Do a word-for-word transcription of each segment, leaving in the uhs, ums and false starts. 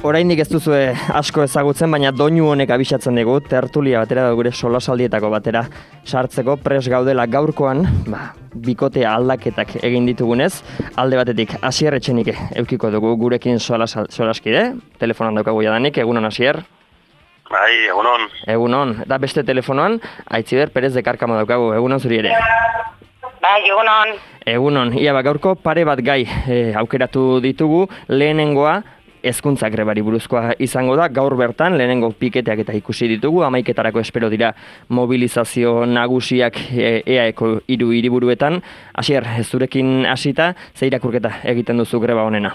oraindik ez duzue asko ezagutzen, baina doinu honek abisatzen dugu, tertulia batera da gure solasaldietako batera sartzeko pres gaudela gaurkoan, ba, bikotea aldaketak egin ditugunez, alde batetik Asier Etxenike eukiko dugu gurekin solasal, solaskide, telefonan daukagu jadanik, egunon Asier. Bai, egunon. Egunon, eta beste telefonoan, Aitziber Perez de Karkamo daukagu, egunon zuri ere. Bai, egunon. Egunon, ia ba, gaurko pare bat gai e, aukeratu ditugu, lehenengoa, hezkuntza grebari buruzkoa izango da, gaur bertan lehenengo piketeak eta ikusi ditugu, hamaiketarako espero dira mobilizazio nagusiak e, eaeko hiru hiriburuetan. Asier, zurekin hasita, ze irakurketa egiten duzu greba honena?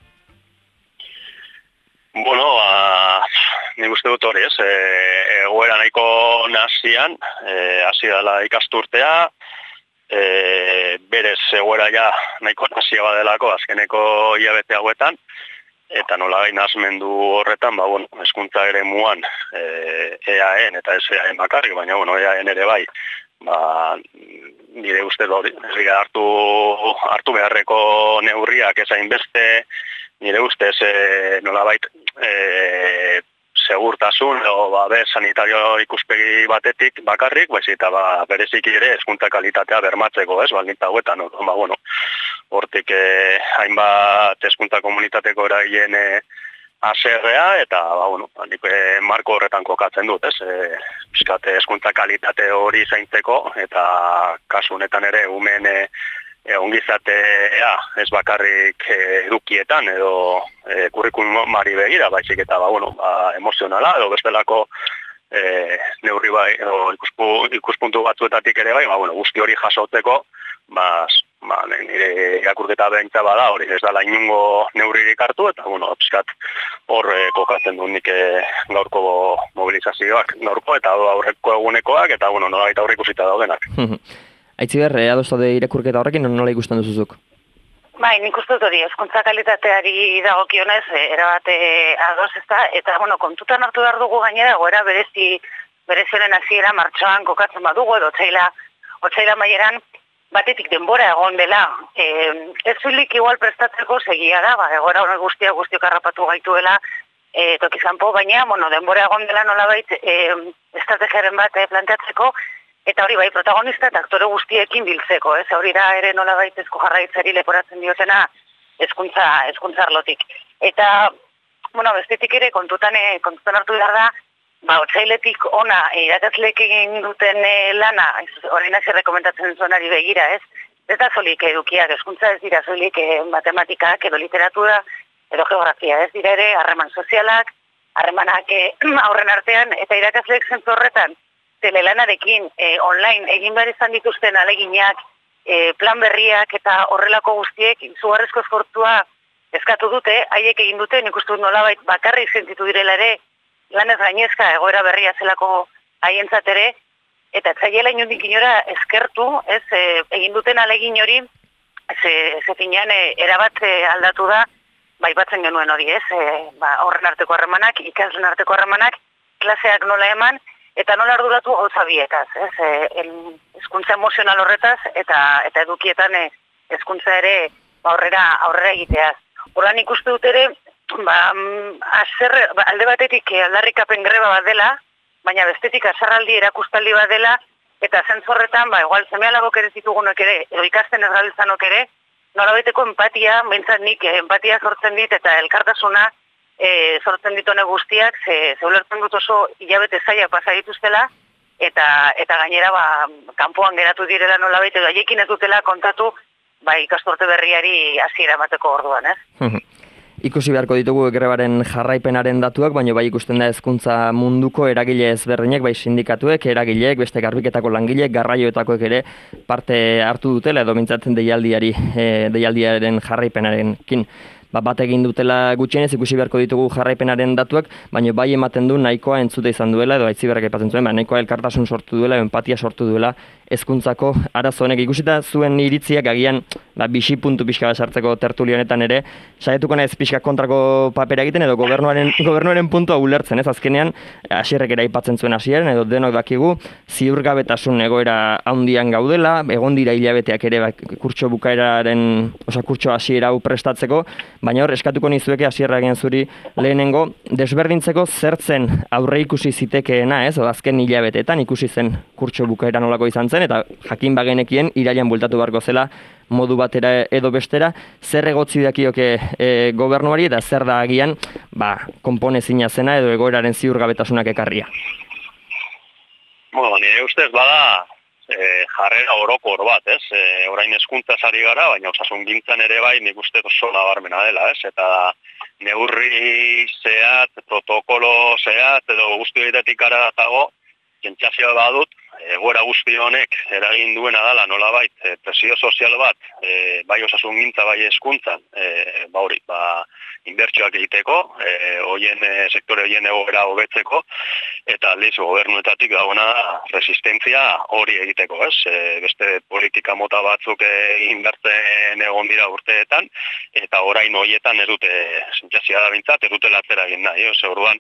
Bueno, ba, nik uste dut hori ez, e, egoera nahiko nahasian, e, hasi dela ikasturtea, e, berez egoera ja nahiko nahasia badelako azkeneko hilabete hauetan, eta nolagai nahasmendu horretan, ba, bueno, hezkuntza eremuan e, eaen eta ez eaen bakarrik, baina bueno, eaen ere bai, ba, nire uste hori, hartu, hartu beharreko neurriak ezain beste, nire ustez e, nolabait e, segurtasun edo ba, be, sanitario ikuspegi batetik bakarrik, baizik eta ba, bereziki ere hezkuntza kalitatea bermatzeko, ez, baldintza hauetan, no? Ba, bueno, hortik eh, hainbat hezkuntza komunitateko eragileen eh, haserrea eta ba, bueno, eh, marko horretan kokatzen dut, ez, eh, pixkate hezkuntza kalitate hori zaintzeko eta kasu honetan ere umen eh, E, ongizatea ez bakarrik e, edukietan edo e, kurrikulumari begira, baizik eta ba, bueno, ba, emozionala edo bestelako e, neurri bai edo ikuspu, ikuspuntu batzuetatik ere bai, ba, bueno, guzti hori jasotzeko, ba, ba, nire irakurketa behintza bada hori ez dala inungo neurririk hartu eta bueno, pizkat hor e, kokatzen du nik e, gaurko mobilizazioak, gaurko eta aurreko egunekoak eta bueno, nolabait aurreikusita daudenak. Aitziber, adosta de irakurketa horrekin, nola ikusten duzuzuk? Bai, nik uste dut hori, hezkuntza kalitateari dagokionez, erabate ados ez da, eta bueno, kontutan hartu behar dugu gainera, goera berezi, berezionen hasiera martxoan kokatzen badugu, edo otsaila, otsaila maieran, batetik denbora egon dela, e, ez zuilik igual prestatzeko segia da, ba, egoera hori guztia guztiok harrapatu gaituela, e, tokizanpo, baina, bueno, denbora egon dela nolabait, e, estrategiaren bat e, planteatzeko, eta hori bai, protagonista eta aktore guztiekin biltzeko, ez? Hori da ere nola baitezko jarraitzari leporatzen diotena hezkuntza hezkuntza arlotik. Eta, bueno, bestetik ere kontutan, kontutan hartu behar da, ba, otsailetik ona irakasleek egin duten lana, orain hasi rekomendatzen zuenari begira, ez? Ez da solik edukiak, hezkuntza ez dira solik matematikak edo literatura edo geografia, ez dira ere harreman sozialak, harremanak aurren artean, eta irakasleek zentzu horretan, telelanarekin e, online egin behar izan dituzten aleginak, e, plan berriak eta horrelako guztiek izugarrizko esfortzua eskatu dute, haiek egin dute, nik uste dut nolabait bakarrik sentitu direla ere, lanez gainezka egoera berria zelako haientzat ere, eta etzaiela inundik inora eskertu, ez, e, egin duten alegin hori, ze, ze finean e, erabat e, aldatu da, bai batzen genuen hori, ez, e, ba, horren arteko harremanak, ikaslen arteko harremanak, klaseak nola eman, eta nola arduratu gauza bietaz, ez, hezkuntza emozional horretaz, eta eta edukietan hezkuntza ere aurrera aurrera egiteaz. Horren ikuste dut ere, ba, azer, ba, alde batetik aldarrikapen greba bat dela, baina bestetik azarraldi erakustaldi bat dela, eta zentzu horretan, ba, igual semealabok ere zitugunok ere, edo ikasten ez gabiltzanok ere, nola baiteko empatia, behintzat nik empatia sortzen dit, eta elkartasuna, E, sortzen ditone guztiak, ze, ze ulertzen dut oso hilabete zaiak pasa dituztela, eta eta gainera ba, kanpoan geratu direla nolabait, edo haiekin ez dutela kontatu ba, ikasturte berriari hasiera emateko orduan, ez? Ikusi beharko ditugu grebaren jarraipenaren datuak, baina bai ikusten da hezkuntza munduko eragile ezberdinek, bai sindikatuek, eragileek, beste garbiketako langileek, garraioetakoek ere parte hartu dutela, edo mintzatzen deialdiari, e, deialdiaren jarraipenarekin. Ba, bat egin dutela gutxienez ikusi beharko ditugu jarraipenaren datuak, baina bai ematen du nahikoa entzute izan duela, edo Aitziberrak aipatzen zuen, ba, nahikoa elkartasun sortu duela, empatia sortu duela hezkuntzako arazo honek. Ikusita zuen iritziak agian ba, bixi puntu pixka bat sartzeko tertulio honetan ere, saietuko naiz pixka kontrako papera egiten edo gobernuaren, gobernuaren puntua ulertzen, ez? Azkenean, Asierrek ere aipatzen zuen hasieran edo denok dakigu, ziurgabetasun egoera handian gaudela, egon dira hilabeteak ere ba, kurtso bukaeraren, osa kurtso hasiera hau prestatzeko, baina hor, eskatuko nizueke hasierra egin zuri lehenengo, desberdintzeko zertzen aurre ikusi zitekeena, ez? O, azken hilabeteetan ikusi zen kurtso bukaera nolako izan zen, eta jakin bagenekien irailean bueltatu beharko zela modu batera edo bestera, zer egotzi dakioke e, gobernuari eta zer da agian ba, konponezina zena edo egoeraren ziurgabetasunak ekarria. Bueno, nire ustez bada e, jarrera orokor bat, ez? E, orain hezkuntzaz ari gara, baina osasungintzan ere bai nik uste oso nabarmena dela, ez? Eta neurri zehat, protokolo zehat, edo guzti horitatik aratago, sentsazioa badut, egoera guzti honek eragin duena dela nolabait e, presio sozial bat, e, bai osasungintza bai hezkuntzan, e, ba hori, ba inbertsioak egiteko, e, hoien e, sektore hoien egoera hobetzeko, eta aldiz gobernuetatik dagoena resistentzia hori egiteko, ez? E, beste politika mota batzuk egin bertzen egon dira urteetan, eta orain horietan ez dute sentsazioa da bintzat, ez dute latzera egin nahi, ez? Orduan,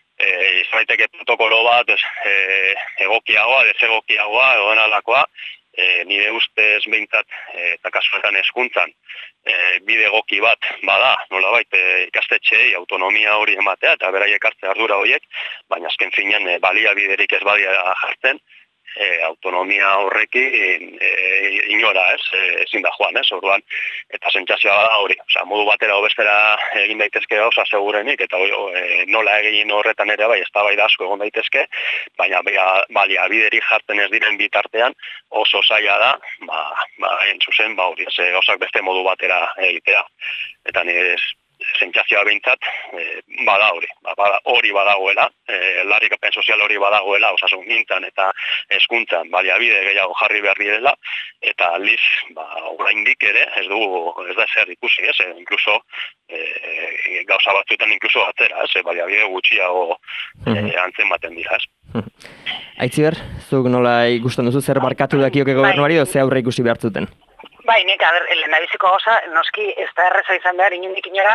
E, izaiteke protokolo bat e, egokiagoa, desegokiagoa, egon alakoa, e, nire ustez behintzat e, eta kasuetan hezkuntzan e, bide egoki bat bada, nolabait e, ikastetxeei autonomia hori ematea eta beraiek hartze ardura horiek, baina azken finean e, baliabiderik ez badia jartzen, E, autonomia horrekin e, inora, ez, e, ezin da joan, ez, orduan, eta sentsazioa da hori, osea, modu batera hobestera egin daitezke gauza segurenik, eta e, nola egin horretan ere bai, eztabaida asko egon daitezke, baina baliabiderik jartzen ez diren bitartean oso zaila da, ba, ba, entzuzen, ba, hori, ez, gauzak beste modu batera egitea, eta nire sentsazioa behintzat, e, bada hori, ba, bada, hori badagoela, e, larrikapen sozial hori badagoela, osasungintzan eta hezkuntzan baliabide gehiago jarri behar direla, eta aldiz, ba, oraindik ere, ez dugu, ez da zer ikusi, ez, e, inkluso, e, gauza batzuetan inkluso atzera, ez, e, baliabide gutxiago e, antzematen dira, ez. Aitziber, zuk nola ikusten duzu zer barkatu dakioke gobernuari, edo ze aurre ikusi behar zuten? Bai, nik, aber, lehendabiziko gauza, noski ez da erreza izan behar, inundik inora,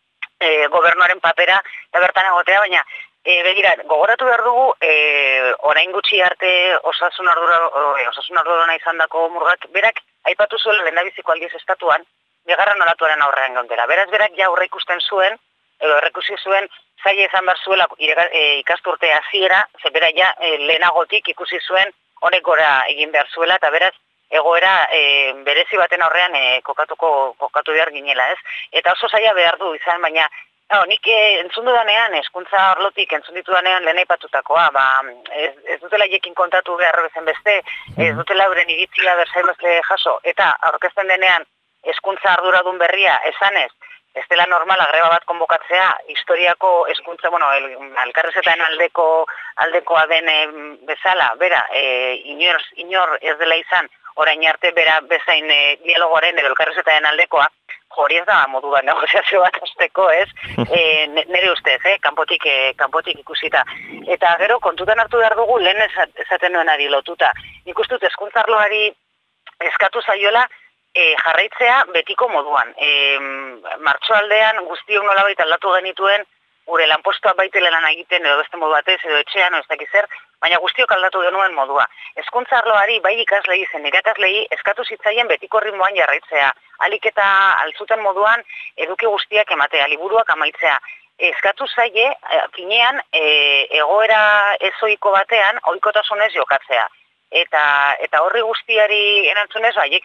e, gobernuaren papera eta bertan egotea, baina e, begira, gogoratu behar dugu, e, orain gutxi arte osasun ardura, e, osasun ardura izan dako murgak, berak, aipatu zuen lehendabiziko aldiz estatuan, bigarren olatuaren aurrean gaundera. Beraz, berak ja aurre ikusten zuen, edo aurreikusi zuen, zaila izan behar zuela e, ikasturte hasiera, ze bera ja e, lehenagotik ikusi zuen, honek gora egin behar zuela, eta beraz, egoera e, berezi baten aurrean e, kokatuko kokatu behar ginela, ez? Eta oso zaila behar du izan, baina no, nik e, entzun dudanean, hezkuntza arlotik entzun ditudanean lehen aipatutakoa, ba, ez, ez dutela jekin kontatu behar bezen beste, ez dutela euren iritzia berzain beste jaso, eta aurkezten denean hezkuntza arduradun berria esanez, ez dela normala greba bat konbokatzea, historiako hezkuntza, bueno, elkarrizketaren aldeko aldekoa den e, bezala, bera, e, inor, inor ez dela izan, orain arte bera bezain e, dialogoaren edo elkarrizketaren aldekoa, hori ez da modu bat negoziazio bat azteko, ez? E, nire ustez, eh? kanpotik, e, kanpotik ikusita. Eta gero, kontutan hartu behar dugu, lehen esaten nuenari lotuta. Nik uste dut hezkuntza arloari eskatu zaiola, E, jarraitzea betiko moduan. E, martxoaldean guztiok nolabait aldatu genituen gure lanpostoa baitele lan egiten edo beste modu batez edo etxean edo ez dakiz zer, baina guztiok aldatu genuen modua. Hezkuntza arloari bai ikaslei zen irakaslei eskatu zitzaien betiko ritmoan jarraitzea. Alik eta altzuten moduan eduki guztiak ematea, liburuak amaitzea. Eskatu zaie, finean, e, egoera ezoiko batean ohikotasunez jokatzea. Eta eta horri guztiari erantzunez, haiek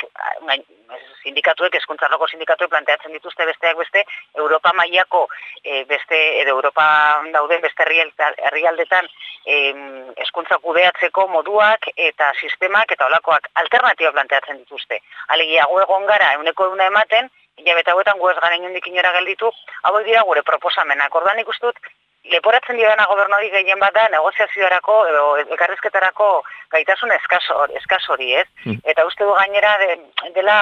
sindikatuek, hezkuntza arloko sindikatuek planteatzen dituzte besteak beste Europa mailako e, beste edo Europa dauden beste herrialdetan hezkuntza kudeatzeko moduak eta sistemak eta holakoak alternatiba planteatzen dituzte. Alegia gu egon gara ehuneko ehuna ematen, hilabete hauetan gu ez gara inondik inora gelditu, hauek dira gure proposamenak. Orduan ikusten dut leporatzen diodana gobernuari gehien bat da negoziaziorako edo elkarrizketarako gaitasun eskas hori, ez? Mm. Eta uste du gainera de, dela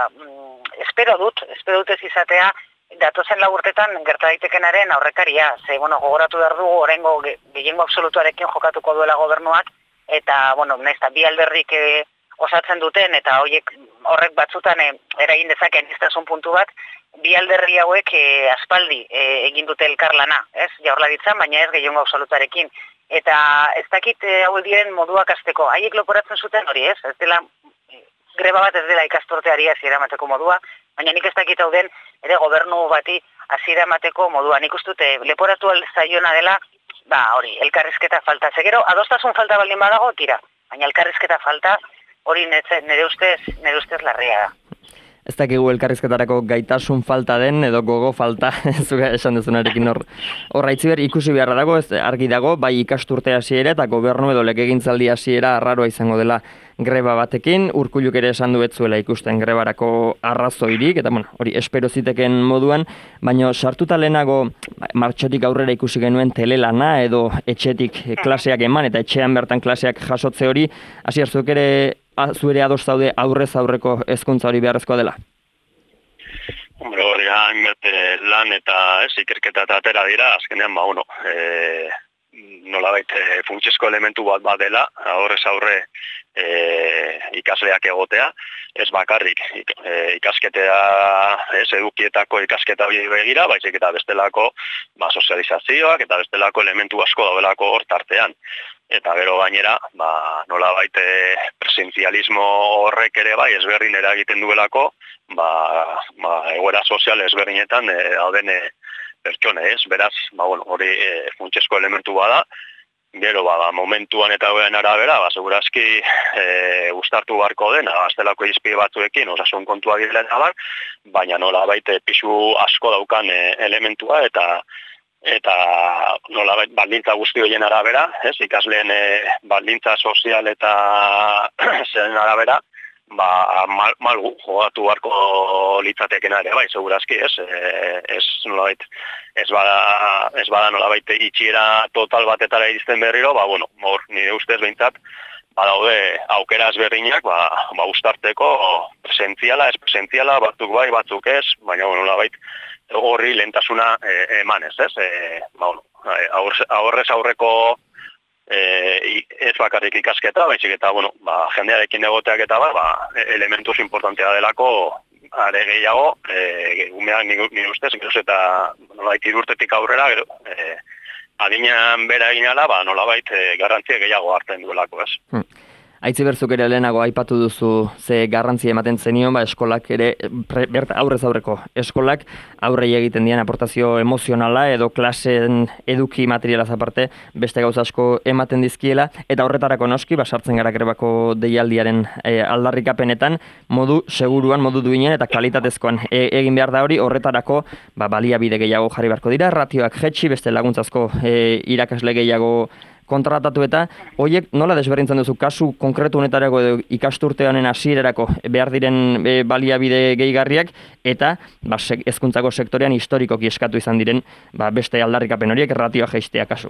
mm, espero dut, espero dut ez izatea datozen lau urtetan gerta daitekenaren aurrekaria. Ze, bueno, gogoratu behar dugu oraingo gehiengo absolutuarekin jokatuko duela gobernuak eta, bueno, nahizta bi alderrik e, osatzen duten eta horiek horrek batzutan e, eragin dezakeen iztasun puntu bat, bi alderri hauek e, aspaldi e, egin dute elkarlana, ez? Jaurlaritzan, baina ez gehiengo absolutarekin. Eta ez dakit e, hauek diren moduak hasteko. Haiek loporatzen zuten hori, ez? Ez dela greba bat ez dela ikasturteari hasiera emateko modua, baina nik ez dakit hau den ere gobernu bati hasiera emateko moduan. Nik uste dute leporatu zaiona dela, ba hori, elkarrizketa falta. Zegero, adostasun falta baldin badago, tira, baina elkarrizketa falta hori nire ustez, nire ustez larria da. Ez dakigu elkarrizketarako gaitasun falta den, edo gogo falta, zuga esan dezunarekin hor. Horra itziber, ikusi beharra dago, ez argi dago, bai ikasturte hasiera eta gobernu edo legegintzaldi hasiera arraroa izango dela greba batekin. Urkulluk ere esan du ez zuela ikusten grebarako arrazoirik, eta bueno, hori espero ziteken moduan, baina sartuta lehenago martxotik aurrera ikusi genuen telelana edo etxetik klaseak eman, eta etxean bertan klaseak jasotze hori, hasier zuek ere zuere ados zaude aurrez aurreko hezkuntza hori beharrezkoa dela? Hombre, hori hainbete lan eta ez, ikerketa eta atera dira, azkenean, ba, bueno, e, nolabait e, funtsezko elementu bat bat dela, aurrez aurre e, ikasleak egotea, ez bakarrik e, ikasketea, ez, edukietako ikasketa begira, baizik eta bestelako ba, sozializazioak eta bestelako elementu asko daudelako hor tartean. Eta gero gainera, ba, nolabait presentzialismo horrek ere bai ezberdin eragiten duelako, ba, ba, egoera sozial ezberdinetan e, dauden e, pertsone, ez? Beraz, ba, bueno, hori e, funtsezko elementu bada. Gero, ba, momentuan eta hoen arabera, ba, segurazki e, gustartu beharko dena, aztelako izpide batzuekin, osasun kontua direla da, baina nolabait pisu asko daukan e, elementua eta eta nolabait baldintza guzti horien arabera, ez, ikasleen e, baldintza sozial eta zen arabera, ba, mal, malgu jogatu beharko litzatekena ere, bai, segurazki, ez, e, ez nolabait, ez bada, ez bada nolabait itxiera total batetara iristen berriro, ba, bueno, hor, nire ustez behintzat, badaude aukera ezberdinak, ba, ba ustarteko presentziala, ez presentziala, batzuk bai, batzuk ez, baina, bueno, nolabait, horri lehentasuna e, emanez, ez? E, ba, bueno, aurrez aurreko e, ez bakarrik ikasketa, baizik eta, bueno, ba, jendearekin egoteak eta ba, ba, elementuz importantea delako are gehiago, e, umeak nire ustez, gero eta nolabait irurtetik aurrera, gero, e, adinean bera egin ala, ba, nolabait e, garrantzia gehiago hartzen duelako, ez? Hmm. Aitzi berzuk ere lehenago aipatu duzu ze garrantzia ematen zenion, ba, eskolak ere, pre, bert, aurrez aurreko eskolak aurrei egiten dian aportazio emozionala edo klaseen eduki materialaz aparte beste gauza asko ematen dizkiela, eta horretarako noski, ba, sartzen gara grebako deialdiaren e, aldarrikapenetan, modu seguruan, modu duinen eta kalitatezkoan e, egin behar da hori, horretarako ba, baliabide gehiago jarri beharko dira, ratioak jetxi, beste laguntzazko e, irakasle gehiago kontratatu eta horiek nola desberdintzen duzu kasu konkretu honetarako edo ikasturte honen hasierarako behar diren e, baliabide gehigarriak eta ba, sek, hezkuntzako sektorean historikoki eskatu izan diren ba, beste aldarrikapen horiek ratioa jaistea kasu.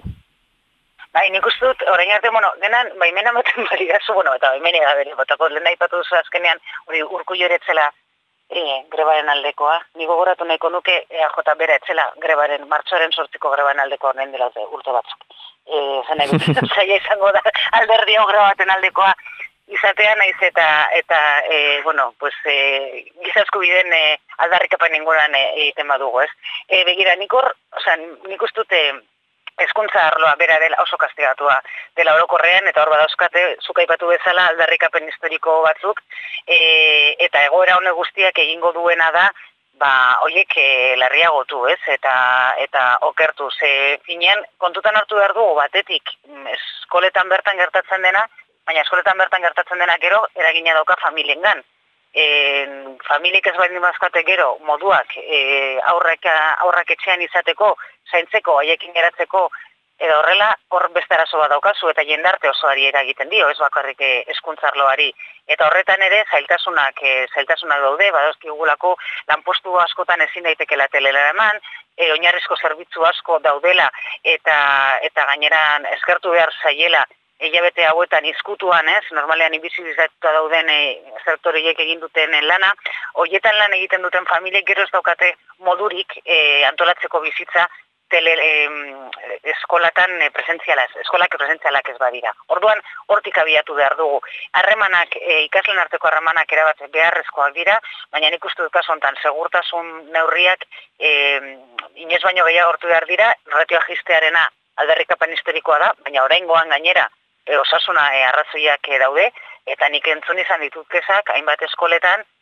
Bai, nik uste dut, orain arte, bueno, denan, baimena maten bali gazu, bueno, eta baimene da bere, botako lehen daipatu duzu azkenean, hori Urkullu etzela e, grebaren aldekoa. Ni gogoratu nahiko nuke E A J bera etzela grebaren, martxoaren sortziko grebaren aldekoa horren dela urte batzuk. E, zena egutzen zaila izango da alderdi hogre baten aldekoa izatea naiz eta, eta e, bueno, pues, e, gizasku biden e, aldarrikapen inguran e, egiten badugu, ez? E, begira, nik hor, oza, nik ustute hezkuntza arloa bera dela oso kastigatua dela orokorrean, eta hor badauzkate, zuk aipatu bezala aldarrikapen historiko batzuk, e, eta egoera honek guztiak egingo duena da, ba, hoiek e, larriagotu, ez, eta eta okertu, ze finean kontutan hartu behar dugu batetik eskoletan bertan gertatzen dena, baina eskoletan bertan gertatzen dena gero eragina dauka familiengan. E, familiek ez baldin bazkate gero moduak e, aurrak, aurrak etxean izateko, zaintzeko, haiekin geratzeko, edo horrela, hor beste arazo bat daukazu eta jendarte osoari eragiten dio, ez bakarrik hezkuntzarloari. Eta horretan ere zailtasunak, e, zailtasunak daude, badazkigulako lanpostu askotan ezin daitekela telera eman, e, oinarrizko zerbitzu asko daudela eta eta gaineran eskertu behar zaiela hilabete hauetan izkutuan, ez, normalean inbisibilizatuta dauden e, sektoriek egin duten lana, horietan lan egiten duten familiek gero ez daukate modurik e, antolatzeko bizitza tele, eh, eskolatan eh, presentzialaz, eskolak presentzialak ez badira. Orduan, hortik abiatu behar dugu. Harremanak, eh, ikasleen arteko harremanak erabat beharrezkoak dira, baina nik uste dut kasu honetan segurtasun neurriak eh, inoiz baino gehiago hortu behar dira, ratioa jistearena aldarrikapen historikoa da, baina oraingoan gainera e, osasuna e, arrazoiak e, daude, eta nik entzun izan ditut kezak, hainbat eskoletan,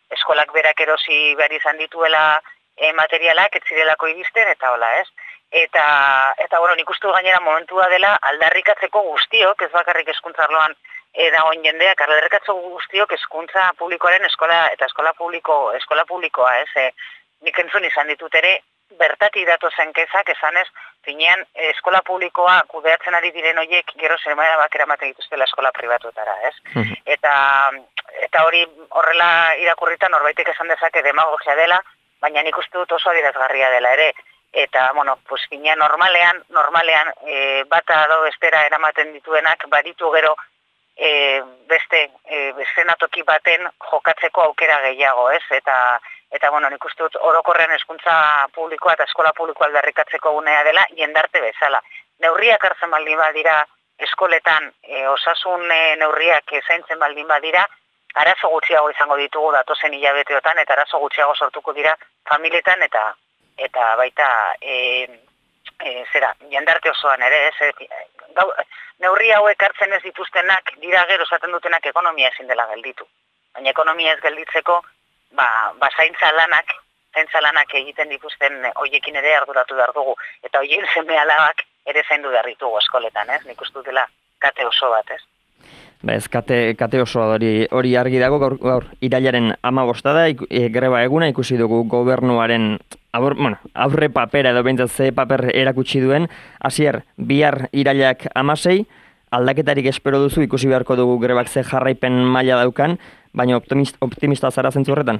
eskolak berak erosi behar izan dituela e, materialak, ez zirelako iristen, eta hola, ez? Eta, eta bueno, nik uste gainera momentua dela aldarrikatzeko guztiok, ez bakarrik hezkuntza arloan e, dagoen jendeak, aldarrikatzeko guztiok hezkuntza publikoaren eskola, eta eskola publiko, eskola publikoa, ez? E, nik entzun izan ditut ere, bertatik datozen kezak, esanez, finean eskola publikoa kudeatzen ari diren horiek gero zermaia bakera mate dituztela eskola pribatuetara, ez? Mm-hmm. Eta, eta hori horrela irakurritan norbaitek esan dezake demagogia dela, baina nik uste dut oso adierazgarria dela ere. Eta, bueno, pues finean normalean, normalean e, bata edo bestera eramaten dituenak baditu gero e, beste e, eszenatoki baten jokatzeko aukera gehiago, ez? Eta Eta, bueno, nik uste dut orokorrean hezkuntza publikoa eta eskola publikoa aldarrikatzeko gunea dela, jendarte bezala. Neurriak hartzen baldin badira eskoletan, e, osasun e, neurriak zaintzen baldin badira, arazo gutxiago izango ditugu datozen hilabeteotan, eta arazo gutxiago sortuko dira familietan, eta eta baita, e, e, zera, jendarte osoan ere, ez? E, gau, neurri hauek hartzen ez dituztenak, dira gero esaten dutenak ekonomia ezin dela gelditu. Baina ekonomia ez gelditzeko, ba, ba zaintza lanak, zaintza lanak egiten dituzten hoiekin ere arduratu behar dugu. Eta hoien seme alabak ere zaindu behar ditugu eskoletan, ez? Nik uste dutela kate oso bat, ez? Ba ez, kate, kate oso hori, hori argi dago, gaur, gaur irailaren hamabosta da, e, greba eguna ikusi dugu gobernuaren aur, bueno, aurre papera edo behintzat ze paper erakutsi duen. Hasier, bihar irailak hamasei, aldaketarik espero duzu, ikusi beharko dugu grebak ze jarraipen maila daukan, baina optimist, optimista zara zentzu horretan?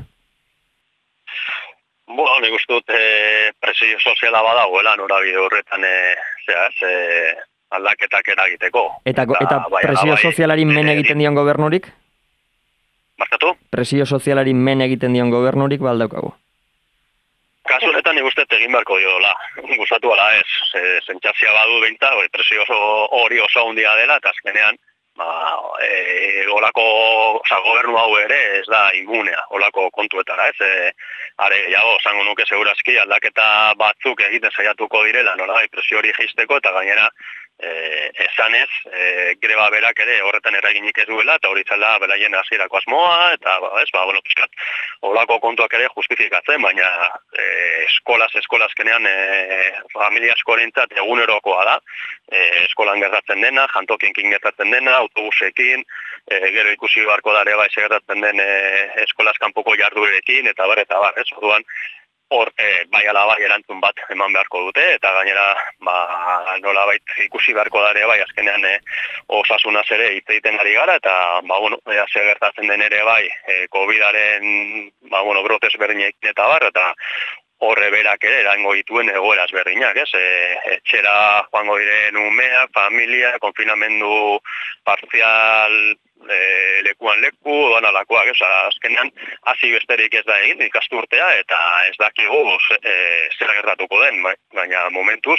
Bueno, nik uste dut e, presio soziala badagoela norabide horretan e, zera, e, aldaketak eragiteko. Eta, eta, eta bai, presio bai, sozialari men egiten dion gobernurik? Markatu? Presio sozialari men egiten dion gobernurik baldaukagu. Kasu honetan nik uste egin beharko diola, gustatu ala ez, e, zentzazia badu behinta, presio hori oso handia dela, eta azkenean, ba, e, olako, oza, gobernu hau ere ez da immunea, olako kontuetara, ez, e, are, jago, zango nuke segurazki aldaketa batzuk egiten saiatuko direla, nola, presio hori jeisteko, eta gainera, e, esanez, e, greba berak ere horretan eraginik ez duela, eta hori zela beraien hasierako asmoa, eta, ba, ez, ba, bueno, piskat, olako kontuak ere justifikatzen, baina e, eskolaz, eskolazkenean e, familia askorentzat egunerokoa da, e, eskolan gertatzen dena, jantokienkin gertatzen dena, autobusekin, e, gero ikusi beharko dare bai gertatzen den e, eskolaz kanpoko jarduerekin, eta bar, eta bar, ez, orduan, hor, e, bai ala bai erantzun bat eman beharko dute, eta gainera, ba, nola bait ikusi beharko dare bai, azkenean e, osasunaz ere hitz egiten ari gara, eta, ba, bueno, ea ze gertatzen den ere bai, e, COVIDaren, ba, bueno, brotez berdinekin eta bar, eta horre berak ere erango dituen egoeraz berdinak, ez? E, etxera joango diren umeak, familia, konfinamendu parzial e, lekuan leku, doan alakoak, ez? Azkenean, hasi besterik ez da egin, ikasturtea, eta ez dakigu e, zer gertatuko den, baina momentuz,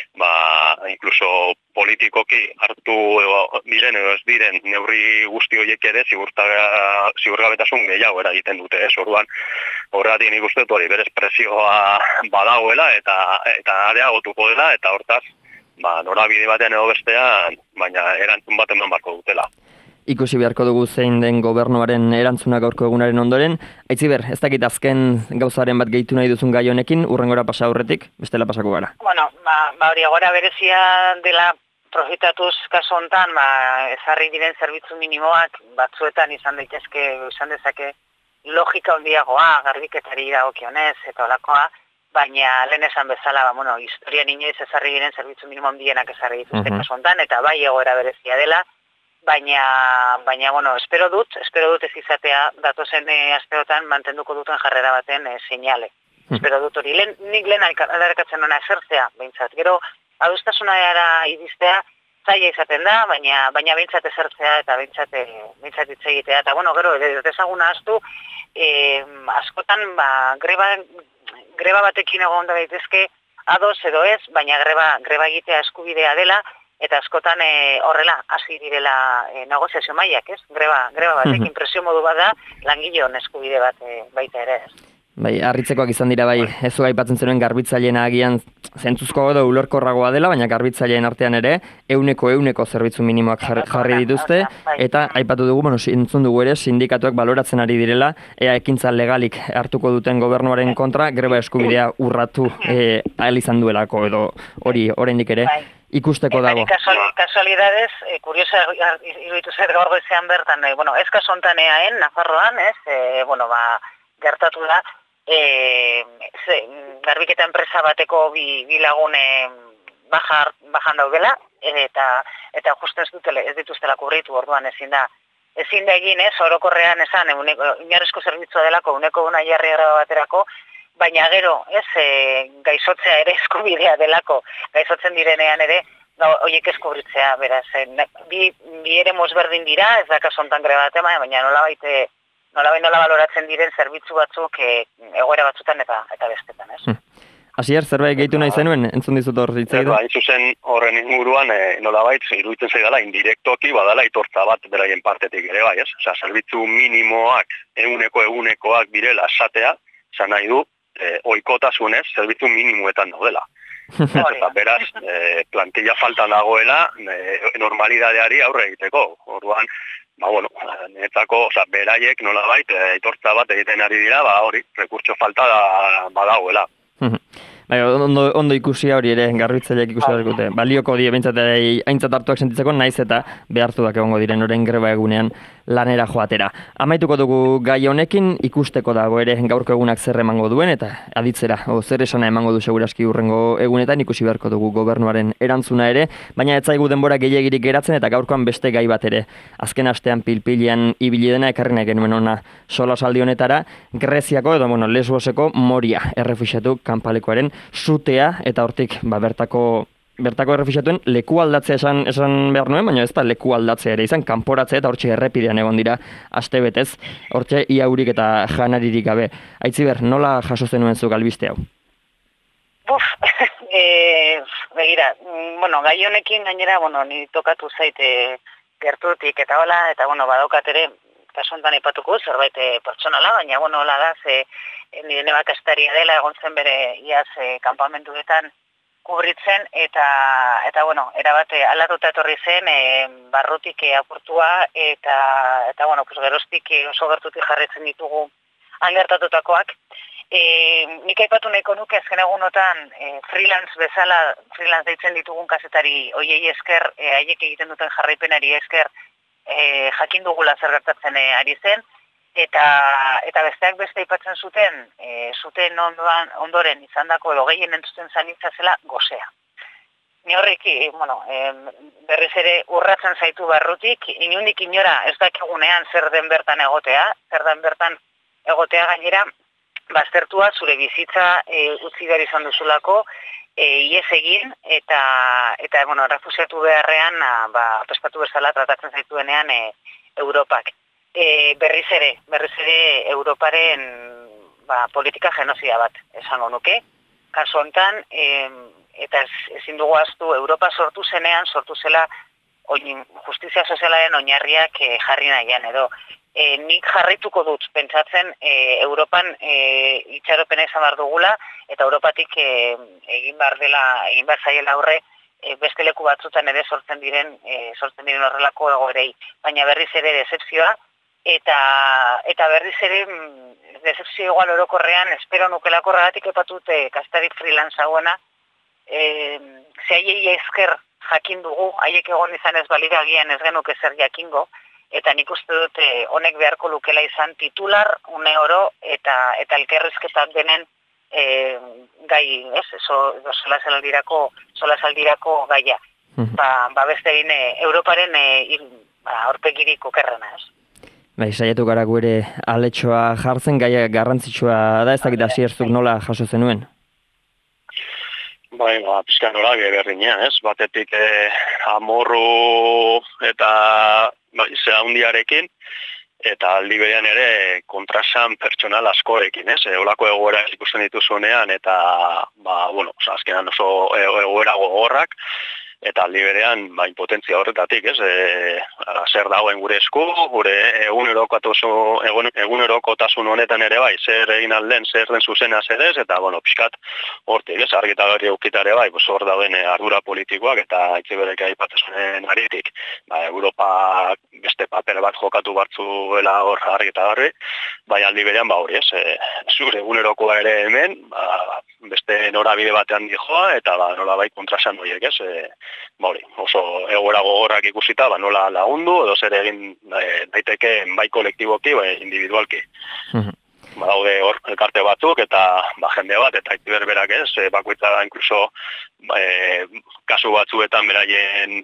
ba, inkluso politikoki hartu diren edo ez diren neurri guzti horiek ere ziurgabetasun gehiago eragiten dute, ez? Orduan, horregatik nik uste dut hori berez presioa badagoela eta eta areagotuko dela, eta hortaz, ba, norabide batean edo bestean, baina erantzun bat eman barko dutela. Ikusi beharko dugu zein den gobernuaren erantzuna gaurko egunaren ondoren. Aitziber, ez dakit azken gauzaren bat gehitu nahi duzun gai honekin, urrengora pasa aurretik, bestela pasako gara. Bueno, ba, ba hori agora berezia dela profitatuz kasu hontan, ba, ezarri diren zerbitzu minimoak batzuetan izan daitezke, izan dezake logika handiagoa, garbiketari dagokionez eta holakoa, baina lehen esan bezala, ba, bueno, historian inoiz ezarri diren zerbitzu minimo handienak ezarri dituzte uh-huh. kasu hontan, eta bai egoera berezia dela, baina, baina, bueno, espero dut, espero dut ez izatea datozen e, asteotan mantenduko duten jarrera baten e, seinale. Uh-huh. Espero dut hori, Len, nik lehen aldarrekatzen hona esertzea, behintzat, gero, adostasunara iristea, zaila izaten da, baina baina behintzat ezertzea eta behintzat behintzat hitz egitea, eta bueno, gero ezaguna astu, eh, askotan ba, greba greba batekin egon daitezke ados edo ez, baina greba greba egitea eskubidea dela, eta askotan e, horrela hasi direla e, negoziazio mailak, ez? Greba greba batekin presio modu bat da langileon eskubide bat e, baita ere, ez? Bai, harritzekoak izan dira bai, ez zu aipatzen zenuen garbitzaileena agian zentzuzko edo ulerkorragoa dela, baina garbitzaileen artean ere euneko euneko zerbitzu minimoak jarri, jarri dituzte, eta aipatu dugu, bueno, entzun dugu ere, sindikatuak baloratzen ari direla, ea ekintza legalik hartuko duten gobernuaren kontra, greba eskubidea urratu e, ahal izan duelako edo hori oraindik ere ikusteko dago. Kasualidades, eh, kuriosa iruditu zer gaur goizean bertan, eh, bueno, ez kasu hontan eaen, Nafarroan, ez, eh, bueno, ba, gertatu da, E, ze, garbiketa enpresa bateko bi, bi lagune bajar, bajan daudela, eta eta justu ez dutela, ez dituztela kubritu, orduan ezin da, ezin da egin ez, orokorrean esan, inarrizko zerbitzua delako, uneko una jarri graba baterako, baina gero, ez, e, gaizotzea ere eskubidea delako, gaizotzen direnean ere, horiek eskubritzea, beraz, e, bi, bi ere mozberdin dira, ez da kasontan greba batema, baina nola baite, nola baino nola baloratzen diren zerbitzu batzuk e, egoera batzutan eta eta bestetan, ez? Hmm. Asier, zerbait gehitu nahi zenuen, entzun dizut hor zitzaidu? Hain zuzen horren inguruan, e, nolabait, iruditzen zaidala, indirektoki badala itortza bat beraien partetik ere bai, ez? Osea, zerbitzu minimoak, eguneko egunekoak direla esatea, zan nahi du, e, oikotasunez, zerbitzu minimoetan daudela. Eta beraz, e, plantilla falta dagoela, e, normalidadeari aurre egiteko. Orduan, ba, bueno, netako, oza, beraiek nolabait, aitortza bat egiten ari dira, ba, hori, rekurtso falta da, badagoela. Bai, ondo, ondo ikusia hori ere, garbitzaileak ikusia hori dute. Balioko die behintzat aintzat hartuak sentitzeko, naiz eta behartuak egongo diren oren greba egunean lanera joatera. Amaituko dugu gai honekin, ikusteko dago ere gaurko egunak zer emango duen, eta aditzera, o, zer esana emango du seguraski urrengo egunetan, ikusi beharko dugu gobernuaren erantzuna ere, baina ez zaigu denbora gehiagirik geratzen eta gaurkoan beste gai bat ere. Azken astean pilpilian ibili dena ekarri nahi genuen ona solasaldi honetara, Greziako edo bueno, Lesboseko Moria errefuxiatu kanpalekoaren sutea, eta hortik ba, bertako bertako errefuxiatuen leku aldatzea esan, esan behar nuen, baina ez da leku aldatzea ere izan, kanporatzea eta hortxe errepidean egon dira aste betez, hortxe iaurik eta janaririk gabe. Aitziber, nola jaso zenuen zuk albiste hau? Buf, e, begira, bueno, gai honekin gainera, bueno, ni tokatu zaite gertutik eta hola, eta bueno, badaukat ere, kasu honetan aipatuko zerbait pertsonala, baina bueno, hola da, ze nire nebakastaria dela, egon zen bere iaz e, kanpamentuetan kubritzen, eta, eta bueno, erabate aldatuta etorri zen, e, barrutik e, apurtua, eta, eta bueno, pues, geroztik e, oso gertutik jarritzen ditugu angertatutakoak. E, nik aipatu nahiko nuke azken egunotan e, freelance bezala, freelance deitzen ditugun kazetari hoiei esker, e, haiek egiten duten jarraipenari esker, e, jakin dugula zer gertatzen e, ari zen, eta eta besteak beste aipatzen zuten, e, zuten ondoan, ondoren izandako edo gehien entzuten zanitza zela gozea. Ni horrek, e, bueno, e, berriz ere urratzen zaitu barrutik, inundik inora ez dakigunean zer den bertan egotea, zer den bertan egotea gainera, baztertua zure bizitza e, utzi behar izan duzulako, e, ies egin, eta, eta bueno, refusiatu beharrean, a, ba, peskatu bezala tratatzen zaituenean e, Europak. E, berriz ere, berriz ere Europaren ba, politika genozida bat esango nuke. Kasu hontan, e, eta ez, ezin dugu ahaztu, Europa sortu zenean, sortu zela oin, justizia sozialaren oinarriak e, jarri nahian edo. E, nik jarrituko dut, pentsatzen e, Europan e, itxaropena izan behar dugula, eta Europatik e, egin behar dela, egin behar zaiela aurre, e, beste leku batzutan ere sortzen diren, e, sortzen diren horrelako egoerei, baina berriz ere decepzioa, eta eta berriz ere decepzio igual orokorrean, espero nukelako horregatik epatut e, kastari freelance hauena, e, ze haiei esker jakin dugu, haiek egon izan ez balira agian ez genuke zer jakingo, eta nik uste dut honek beharko lukela izan titular, une oro, eta eta elkerrizketak denen e, gai, ez, so, solasaldirako, solasaldirako gaia. Ba, ba beste egin Europaren e, ba, aurpegirik okerrena, ez? Bai, saiatu gara gu ere aletxoa jartzen, gaia garrantzitsua da, ez dakit hasierzuk nola jaso zenuen? Bai, ba, pizkan nola berdina, ez? Batetik eh, amorru eta ba, ze handiarekin, eta aldi berean ere kontrasan pertsonal askorekin, ez? E, olako egoera ikusten dituzunean, eta, ba, bueno, azkenan oso egoera gogorrak, eta aldi berean ba, impotentzia horretatik, ez, e, zer dagoen gure esku, gure egunerokotasun egun, egunerokotasun honetan ere bai, zer egin alden, zer den zuzena zer ez, eta, bueno, pixkat, hortik, ez, argi eta garri eukitare bai, pues, hor dauen ardura politikoak, eta Aitziberrek aipatzen aritik, ba, Europa beste paper bat jokatu batzuela hor argi eta garri, bai aldi berean, ba, hori, ez, e, zure egunerokoa ere hemen, ba, beste norabide batean dijoa, eta ba, nola bai kontrasan horiek, ez, e, ba, hori, oso egoera gogorrak ikusita, ba, nola lagundu, edo zer egin e, daiteke bai kolektiboki, bai individualki. Ba, daude hor elkarte batzuk, eta ba, jende bat, eta Aitziber berak ez, e, bakoitza da, inkluso e, kasu batzuetan beraien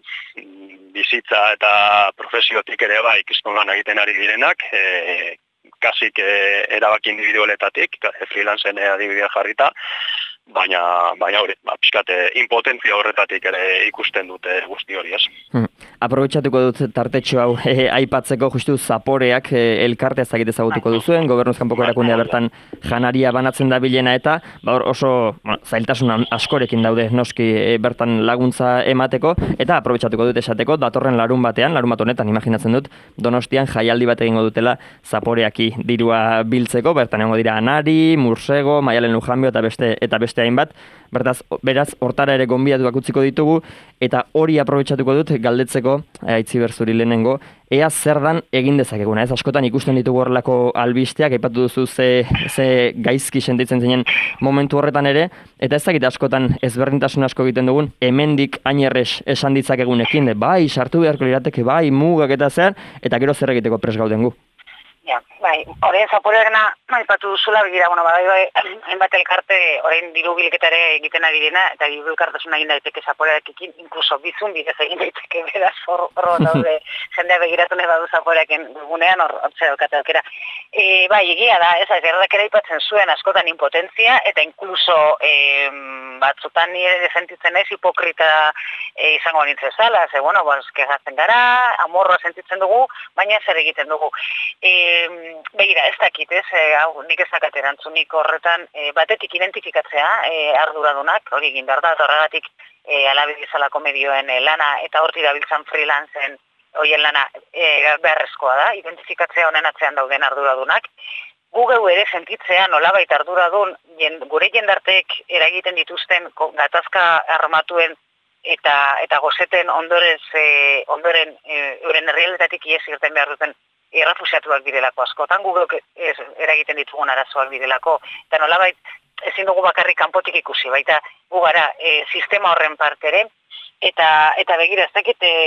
bizitza eta profesiotik ere bai, ikizton lan egiten ari direnak, e, kasik e, erabaki individualetatik, e, freelanceen adibidea jarrita, baina baina hori, ba, pixkat impotentzia horretatik ere ikusten dute guzti hori, ez. Hmm. Aprobetxatuko dut tartetxo hau e, aipatzeko justu zaporeak e, elkarte ezagite ezagutuko duzuen, gobernuz kanpoko erakundea bertan janaria banatzen da bilena eta ba, oso bueno, zailtasun askorekin daude noski e, bertan laguntza emateko, eta aprobetxatuko dut esateko datorren larun batean, larun bat honetan imaginatzen dut, Donostian jaialdi bat egingo dutela zaporeaki dirua biltzeko, bertan egongo dira Anari, Mursego, Maialen Lujanbio eta beste eta beste hainbat, bertaz, beraz, hortara ere gonbidatuak utziko ditugu, eta hori aprobetxatuko dut galdetzeko, Aitziber zuri lehenengo, ea zer dan egin dezakeguna, ez askotan ikusten ditugu horrelako albisteak, aipatu duzu ze, ze gaizki sentitzen zinen momentu horretan ere, eta ez dakit askotan ezberdintasun asko egiten dugun, hemendik ainerrez esan ditzakegunekin, bai, sartu beharko lirateke, bai, mugak eta zer, eta gero zer egiteko pres gauden gu. Ja, bai, horrein zaporearena, aipatu duzula, begira, bueno, bai, bai, hainbat elkarte, orain diru bilketare egiten ari dena, eta diru elkartasuna egin daiteke zaporearekin, inkluso bizun bidez egin daiteke, beraz, horro daude, jendea begiratu nahi badu zaporeaken dugunean, hor, hortze daukate aukera. E, bai, egia da, ez, errak ere aipatzen zuen askotan impotentzia, eta inkluso e, batzutan nire sentitzen ez, hipokrita e, izango nintzen zala, ze, bueno, pues, kegatzen gara, amorroa sentitzen dugu, baina zer egiten dugu. E, begira, ez dakit, ez, e, hau, nik ez dakat erantzunik horretan, e, batetik identifikatzea e, arduradunak, hori egin behar da, eta horregatik e, alabe bezalako medioen e, lana, eta horti dabiltzan freelancen horien lana e, beharrezkoa da, identifikatzea honen atzean dauden arduradunak, gu geu ere sentitzea nolabait arduradun, jen, gure jendartek eragiten dituzten gatazka armatuen eta, eta gozeten ondorez, e, ondoren e, euren herrialetatik ies irten behar duten errefusiatuak direlako askotan, gugok eragiten ditugun arazoak direlako, eta nolabait ezin dugu bakarrik kanpotik ikusi, baita gu gara e, sistema horren parte ere, eta, eta begira ez dakit e,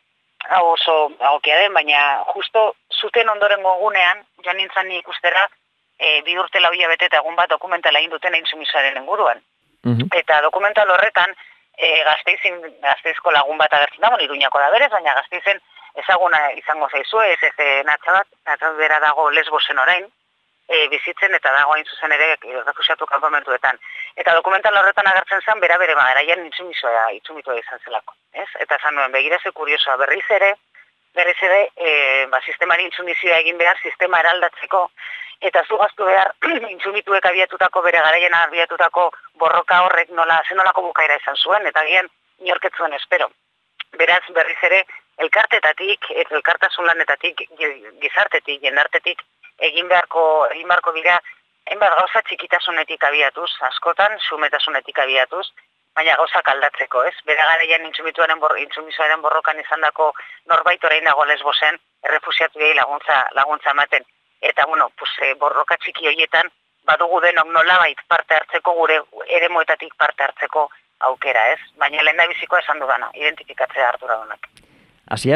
hau oso agokia den, baina justo zuten ondoren gogunean, joan nintzen ikustera, e, bi urte lau hilabete eta egun bat dokumentala egin duten intsumisoaren inguruan. Mm-hmm. Eta dokumental horretan, e, gazteizin, gazteizko lagun bat agertzen da, bon, Iruñako da berez, baina gazteizen ezaguna izango zaizue, ez ez natxa bat, natxa bera dago Lesbosen orain, e, bizitzen eta dago hain zuzen ere refusiatu kanpamentuetan. Eta dokumental horretan agertzen zen, bera bere magaraian itzumisoa, itzumitua izan zelako. Ez? Eta esan nuen, begiraze kuriosoa berriz ere, berriz ere, e, ba, sistemari intzumizioa egin behar, sistema eraldatzeko, eta zugaztu behar intzumituek abiatutako, bere garaian abiatutako borroka horrek nola, zenolako bukaera izan zuen, eta gian inorketzuen espero. Beraz, berriz ere, elkartetatik, eta elkartasun lanetatik, gizartetik, jendartetik, egin beharko, egin beharko dira, hainbat gauza txikitasunetik abiatuz, askotan, xumetasunetik abiatuz, baina gauzak aldatzeko, ez? Bere garaian intsumituaren bor, intsumisoaren borrokan izandako norbait orain dago Lesbosen, errefusiatuei laguntza, laguntza ematen. Eta, bueno, pues, borroka txiki horietan, badugu denok nolabait parte hartzeko, gure eremuetatik parte hartzeko aukera, ez? Baina lehen da bizikoa esan dudana, identifikatzea arduradunak. Asier?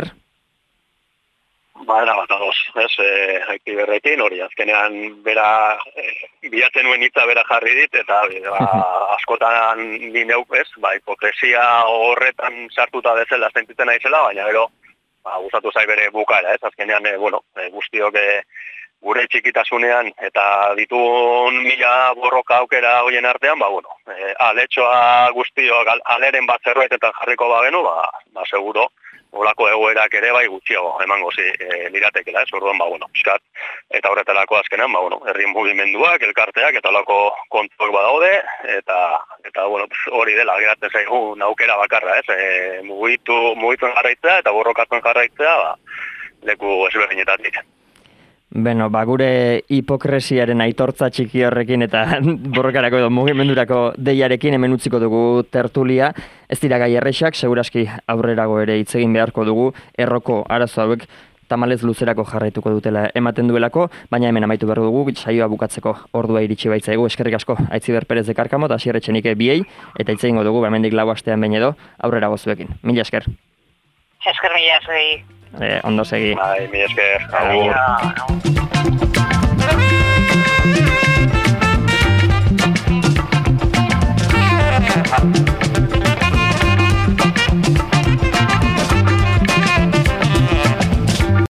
Ba, era bat adoz, ez, e, Aitziberrekin hori, azkenean bera, e, bilatzen nuen hitza bera jarri dit, eta ba, askotan ni neuk, ez, ba, hipokresia horretan sartuta bezala sentitzen naizela, baina gero, ba, gustatu zai bere bukaera, ez, azkenean, e, bueno, e, guztiok e, gure txikitasunean eta ditun mila borroka aukera hoien artean, ba, bueno, e, aletxoa guztiok aleren bat zerbaitetan jarriko bagenu, ba, ba, seguro, olako egoerak ere bai gutxiago emango zi e, liratekela, ez orduan, ba, bueno, piskat, eta horretarako azkenean, ba, bueno, herri mugimenduak, elkarteak, eta olako kontuak badaude, eta, eta bueno, hori dela, geratzen zaigu aukera bakarra, ez, e, mugitu, mugituen jarraitzea, eta borrokatzen jarraitzea, ba, leku ezberdinetatik. Beno, ba, gure hipokresiaren aitortza txiki horrekin eta borrokarako edo mugimendurako deiarekin hemen utziko dugu tertulia. Ez dira gai errexak, seguraski aurrerago ere hitz egin beharko dugu, erroko arazo hauek tamalez luzerako jarraituko dutela ematen duelako, baina hemen amaitu behar dugu, saioa bukatzeko ordua iritsi baitzaigu. Eskerrik asko, Aitziber Perez de Karkamo eta Asier Etxenike biei, eta hitz egingo dugu, hemendik lau astean behin edo, aurrerago zuekin. Mila esker. Esker mila zuei. Eh, ondo segi. Bai, mila esker. Agur.